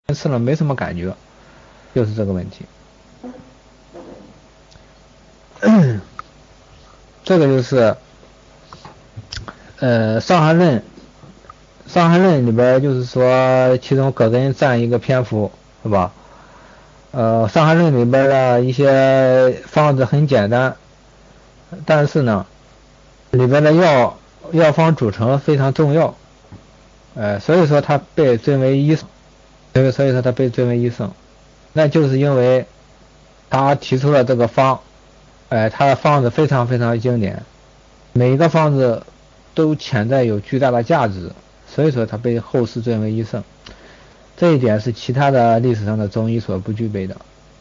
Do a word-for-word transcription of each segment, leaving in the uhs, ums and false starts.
吃了没什么感觉，就是这个问题。这个就是呃《伤寒论》，《伤寒论》里边就是说，其中葛根占一个篇幅，是吧？呃，《伤寒论》里边的一些方子很简单，但是呢，里边的药药方组成非常重要，呃，所以说它被尊为医圣，所以所以说它被尊为医圣，那就是因为他提出了这个方，呃，他的方子非常非常经典，每一个方子都潜在有巨大的价值，所以说他被后世尊为医圣，这一点是其他的历史上的中医所不具备的。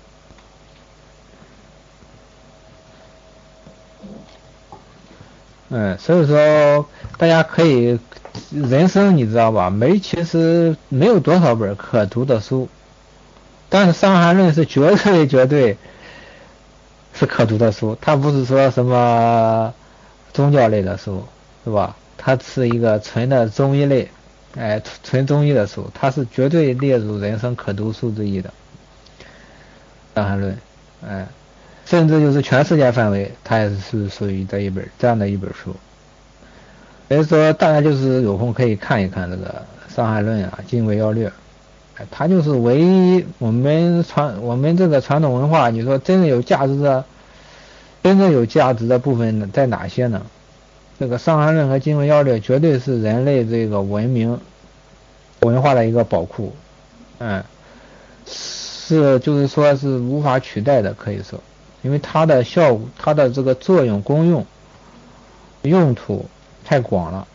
嗯，所以说大家可以，人生你知道吧？没其实没有多少本可读的书，但是《伤寒论》是绝对绝对是可读的书，它不是说什么宗教类的书，是吧？它是一个纯的中医类，哎，纯中医的书，它是绝对列入人生可读书之一的《伤寒论》，哎，甚至就是全世界范围，它也是属于这一本这样的一本书。所以说，大家就是有空可以看一看这个《伤寒论》啊，《金匮要略》，哎，它就是唯一我们传我们这个传统文化，你说真正有价值的，真正有价值的部分在哪些呢？这个《伤寒论》和《金匮要略》绝对是人类这个文明文化的一个宝库，嗯，是就是说是无法取代的，可以说，因为它的效果、它的这个作用、功用、用途太广了。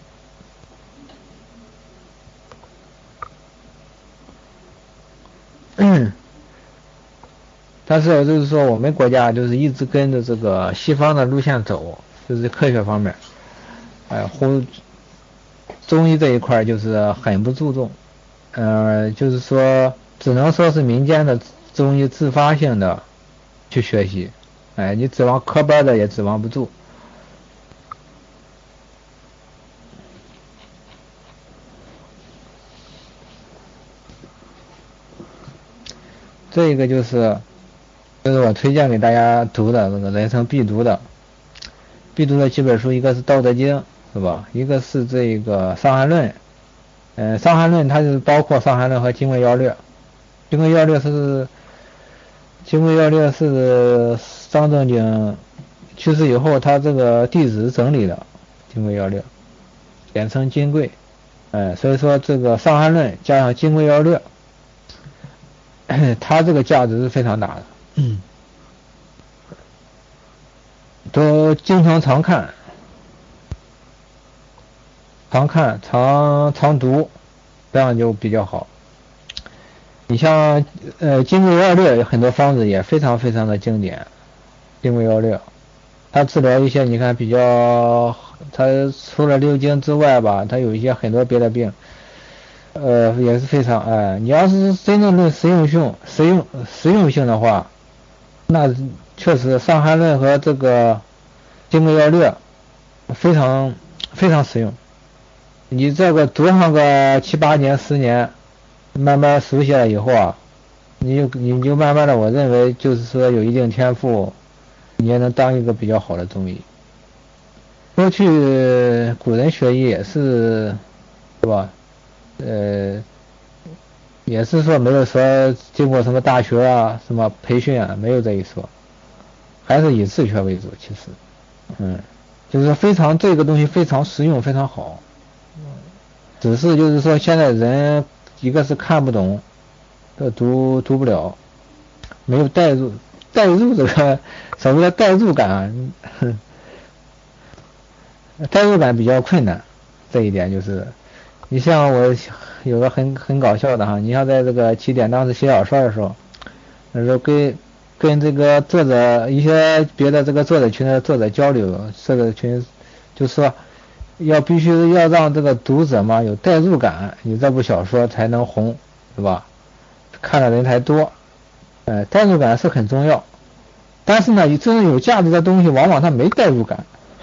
嗯，但是就是说，我们国家就是一直跟着这个西方的路线走，就是科学方面，哎，忽中医这一块就是很不注重，呃，就是说，只能说是民间的中医自发性的去学习，哎，你指望科班的也指望不住。这个就是就是我推荐给大家读的这个人生必读的必读的几本书，一个是《道德经》，是吧？一个是这个《伤寒论》。嗯，《伤寒论》它是包括《伤寒论》和《金匮要略》。《金匮要略》是《金匮要略》是张仲景去世以后，他这个弟子整理的《金匮要略》，简称金匮。哎，所以说这个《伤寒论》加上《金匮要略》，它这个价值是非常大的。嗯，都经常常看，常看常常读，这样就比较好。你像呃《金匮要略》有很多方子也非常非常的经典，《金匮要略》它治疗一些你看比较，它除了六经之外吧，它有一些很多别的病，呃也是非常哎，你要是真正论实用性、实用实用性的话，那确实《伤寒论》和这个《金匮要略》非常非常实用。你这个读上个七八年、十年，慢慢熟悉了以后啊，你就你就慢慢的，我认为就是说有一定天赋，你也能当一个比较好的中医。过去古人学医也是，是吧？呃，也是说没有说经过什么大学啊、什么培训啊，没有这一说，还是以自学为主。其实，嗯，就是非常这个东西非常实用，非常好。只是就是说现在人一个是看不懂，这读读不了，没有代入代入这个所谓的代入感，代入感比较困难，这一点就是，你像我有个很很搞笑的哈，你像在这个起点当时写小说的时候，那时候跟跟这个作者一些别的这个作者群的作者交流，作者群就说要必须要让这个读者嘛有代入感，你这部小说才能红，是吧？看的人才多，呃，代入感是很重要，但是呢，你真正有价值的东西，往往它没代入感。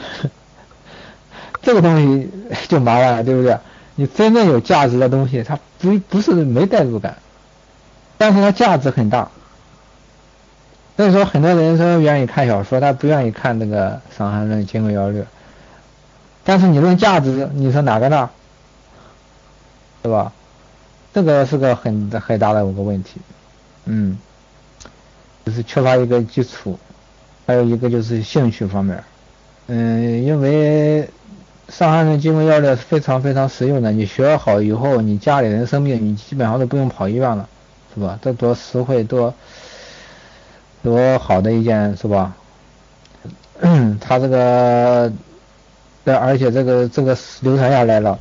这个东西就麻烦了，对不对？你真正有价值的东西，它不不是没代入感， 但是它价值很大。所以说很多人说愿意看小说，他不愿意看那个《伤寒论》《金匮要略》。但是你论价值，你说哪个大？对吧？这个是个很很大的一个问题。嗯，就是缺乏一个基础，还有一个就是兴趣方面。嗯，因为《伤寒论》《金匮要略》非常非常实用的，你学好以后，你家里人生病，你基本上都不用跑医院了，是吧？这多实惠，多多好的一件，是吧？他这个，而且这个这个流传下来了，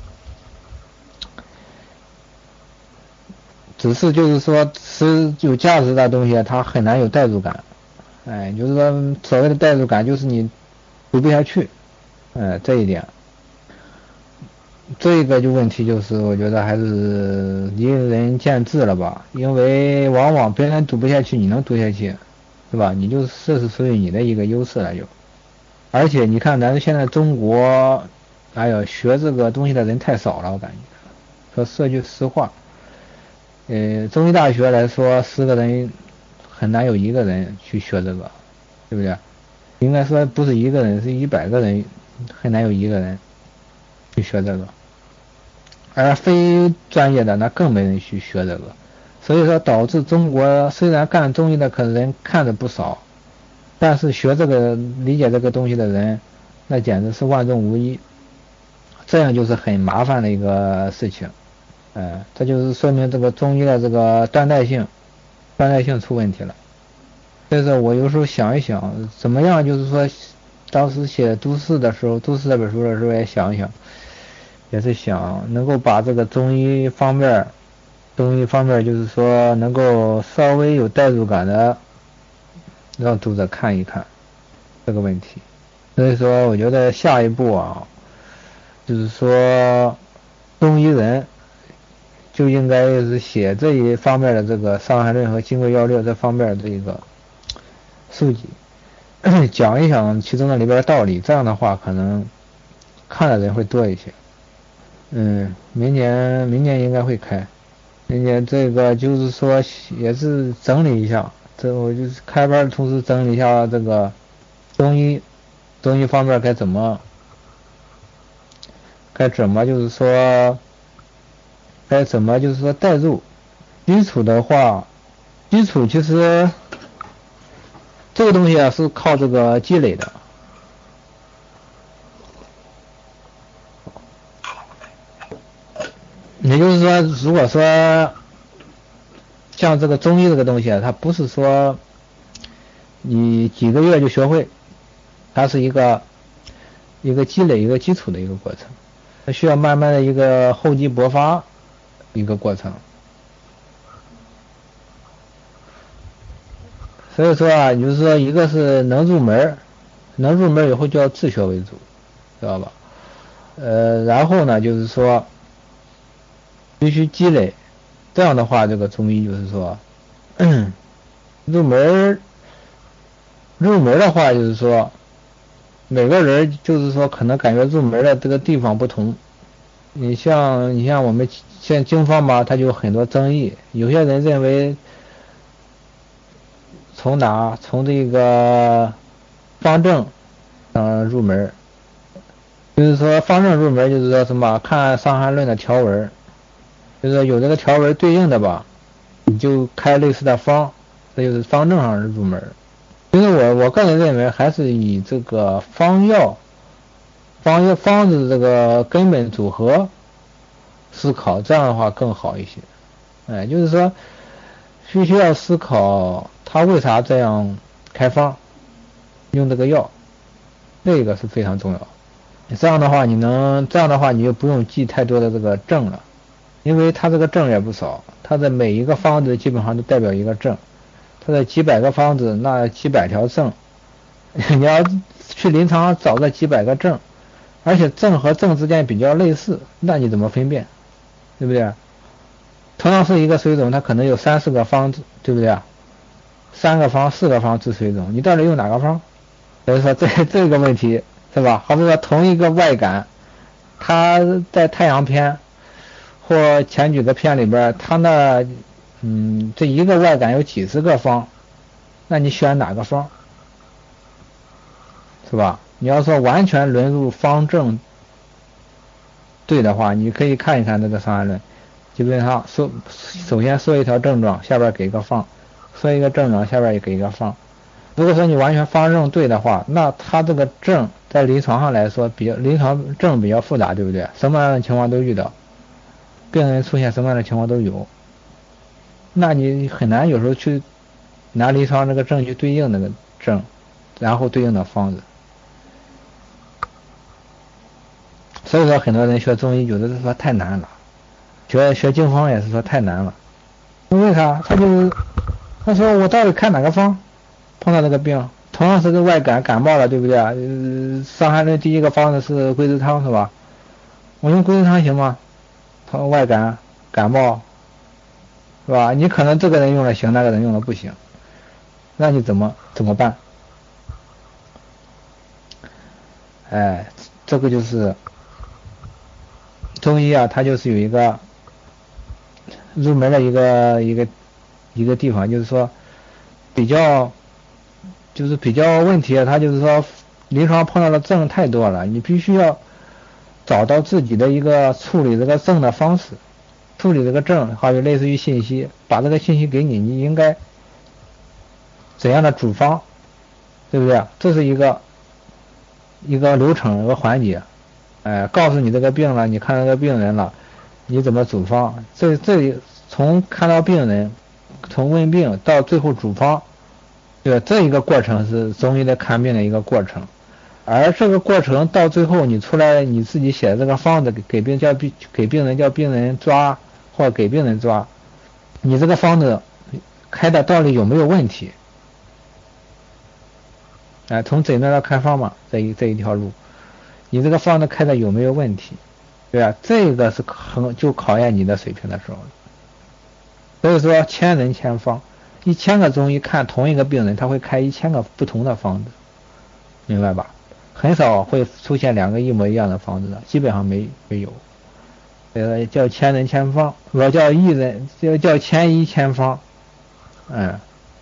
只是就是说是有价值的东西，它很难有代入感。哎，就是说所谓的代入感，就是你读不下去。哎，这一点，这个就问题就是，我觉得还是因人见智了吧。因为往往别人读不下去，你能读下去，是吧？你就这是属于你的一个优势了就。而且你看，咱现在中国，哎呀，学这个东西的人太少了，我感觉。说说句实话，呃，中医大学来说，十个人很难有一个人去学这个，对不对？应该说不是一个人，是一百个人，很难有一个人去学这个。而非专业的那更没人去学这个，所以说导致中国虽然干中医的可能看的不少，但是学这个理解这个东西的人，那简直是万中无一，这样就是很麻烦的一个事情。呃，这就是说明这个中医的这个断代性，断代性出问题了。所以说我有时候想一想，怎么样就是说，当时写都市的时候，都市这本书的时候也想一想，也是想能够把这个中医方面，中医方面就是说能够稍微有代入感的，让读者看一看这个问题。所以说，我觉得下一步啊，就是说中医人就应该是写这一方面的这个《伤寒论》和《金匮要略》这方面的这个书籍，讲一讲其中的里边的道理，这样的话可能看的人会多一些。嗯，明年明年应该会开，明年这个就是说也是整理一下，这我就是开班的同时整理一下这个中医，中医方面该怎么，该怎么就是说，该怎么就是说带入，基础的话，基础其实这个东西啊是靠这个积累的。也就是说，如果说像这个中医这个东西啊，它不是说你几个月就学会，它是一个一个积累、一个基础的一个过程，它需要慢慢的一个厚积薄发一个过程。所以说啊，就是说一个是能入门，能入门以后就要自学为主，知道吧？呃，然后呢，就是说必须积累，这样的话，这个中医就是说，入门入门的话，就是说每个人就是说可能感觉入门的这个地方不同。你像你像我们现在经方吧，它就有很多争议，有些人认为从哪从这个方正嗯入门，就是说方正入门就是说什么看《伤寒论》的条文。就是有这个条文对应的吧，你就开类似的方，这就是方正上入门。其实我我个人认为还是以这个方药、方药方子这个根本组合思考，这样的话更好一些。哎，就是说必须要思考他为啥这样开方，用这个药，这个是非常重要。这样的话，你能这样的话你就不用记太多的这个症了。因为它这个症也不少，它的每一个方子基本上都代表一个症，它的几百个方子，那几百条症，你要去临床上找这几百个症，而且症和症之间比较类似，那你怎么分辨？对不对？同样是一个水肿，它可能有三四个方子，对不对？三个方、四个方治水肿，你到底用哪个方？所以说这这个问题是吧？好比说同一个外感，它在太阳篇或前几个篇里边，它那嗯，这一个外感有几十个方，那你选哪个方？是吧？你要说完全论入方正对的话，你可以看一看这个伤寒论，基本上说首先说一条症状，下边给个方，说一个症状，下边也给一个方。如果说你完全方正对的话，那他这个症在临床上来说，比较临床症比较复杂，对不对？什么样的情况都遇到，病人出现什么样的情况都有，那你很难有时候去拿临床这个症去对应那个症，然后对应的方子。所以说很多人学中医有的是说太难了，学学经方也是说太难了。为啥？他就是他说我到底看哪个方？碰到这个病，同样是个外感感冒了，对不对？呃，伤寒论第一个方子是归子汤是吧？我用归子汤行吗？他外感感冒是吧？你可能这个人用了行，那个人用了不行，那你怎么怎么办？哎，这个就是中医啊，它就是有一个入门的一个一个一个地方，就是说比较就是比较问题啊，它就是说临床碰到的症太多了，你必须要找到自己的一个处理这个症的方式，处理这个症，好比类似于信息，把这个信息给你，你应该怎样的主方，对不对？这是一个一个流程，一个环节，哎，告诉你这个病了，你看这个病人了，你怎么主方？这这从看到病人，从问病到最后主方，对吧？这一个过程是中医的看病的一个过程，而这个过程到最后你出来你自己写的这个方子给给病叫病给病人叫病人抓或给病人抓，你这个方子开的到底有没有问题？哎，从诊断到开方嘛，这一这一条路，你这个方子开的有没有问题？对吧？这个是很就考验你的水平的时候了。所以说千人千方，一千个中医看同一个病人，他会开一千个不同的方子，明白吧？很少会出现两个一模一样的方子的，基本上没没有。呃，叫千人千方，我叫一人，叫叫千一千方，嗯。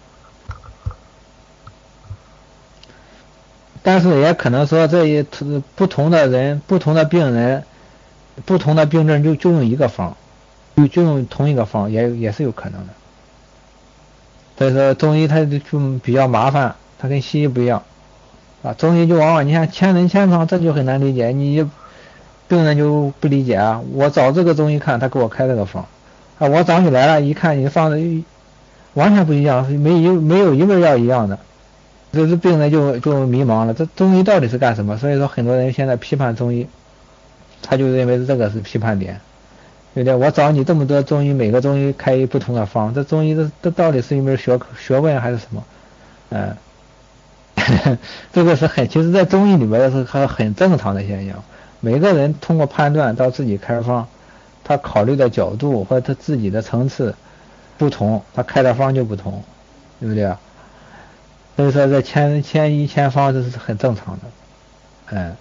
但是也可能说这一不同的人、不同的病人、不同的病症就就用一个方，就就用同一个方，也也是有可能的。所以说中医它就比较麻烦，它跟西医不一样啊。中医就往往你看千人千方，这就很难理解，你病人就不理解啊。我找这个中医看，他给我开这个方啊，我找你来了，一看你方子完全不一样，没一没有一味药一样的。这这病人就就迷茫了，这中医到底是干什么？所以说很多人现在批判中医，他就认为这个是批判点，对不对？我找你这么多中医，每个中医开一不同的方，这中医这这到底是一门学学问还是什么？嗯，这个是很，其实在中医里边是很很正常的现象。每个人通过判断到自己开方，他考虑的角度或者他自己的层次不同，他开的方就不同，对不对啊？所以说这千千一千方这是很正常的，嗯。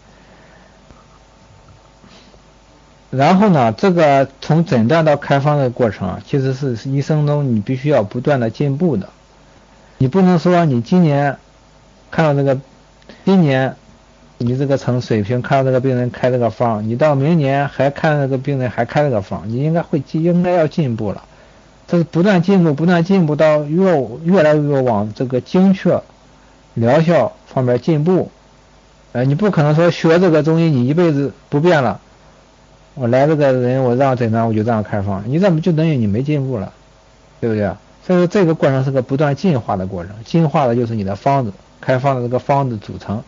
然后呢，这个从诊断到开方的过程啊，其实是一生中你必须要不断的进步的。你不能说你今年看到这个，今年你这个成水平看到这个病人开这个方，你到明年还看这个病人还开这个方，你应该会应该要进步了。这是不断进步，不断进步到越越来越往这个精确疗效方面进步。呃，你不可能说学这个中医你一辈子不变了，我来这个人我让诊断我就这样开方，你这么就等于你没进步了，对不对？所以说这个过程是个不断进化的过程，进化的就是你的方子，开方的这个方子组成，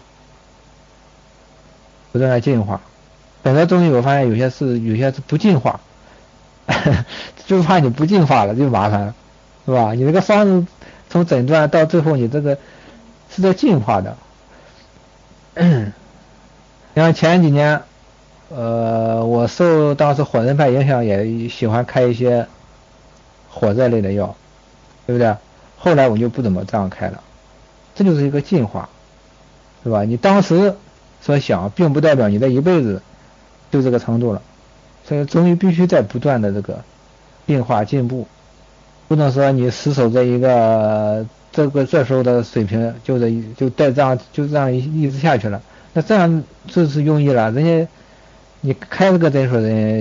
不断的进化。本来中医我发现有些是有些是不进化。就怕你不进化了就麻烦了，是吧？你这个方子从诊断到最后你这个是在进化的。像前几年呃我受当时火人派影响，也喜欢开一些火热类的药，对不对？后来我就不怎么这样开了，这就是一个进化，是吧？你当时所想并不代表你这一辈子就这个程度了，所以中医必须在不断的这个变化进步， 不能说你死守这一个这个这时候的水平，就是就再这样就这样一直下去了。那这样就是容易了，人家你开了个诊所人。